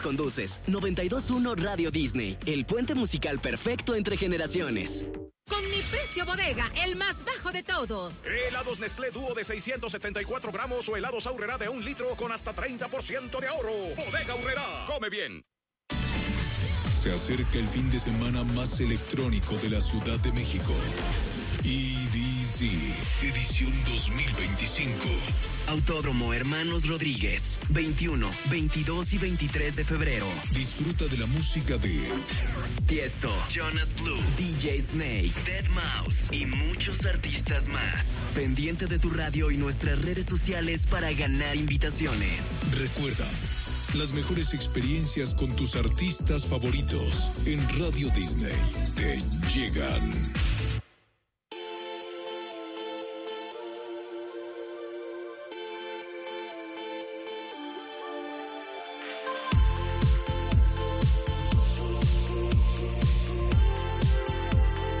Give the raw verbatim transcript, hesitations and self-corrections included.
Conduces noventa y dos punto uno Radio Disney, el puente musical perfecto entre generaciones. Con mi precio bodega, el más bajo de todos. Helados Nestlé Dúo de seiscientos setenta y cuatro gramos o helados Aurrerá de un litro con hasta treinta por ciento de ahorro. Bodega Aurrerá, come bien. Se acerca el fin de semana más electrónico de la Ciudad de México. E D C, edición dos mil veinticinco. Autódromo Hermanos Rodríguez, veintiuno, veintidós y veintitrés de febrero. Disfruta de la música de Tiesto, Jonas Blue, D J Snake, deadmau y muchos artistas más. Pendiente de tu radio y nuestras redes sociales para ganar invitaciones. Recuerda, las mejores experiencias con tus artistas favoritos en Radio Disney te llegan.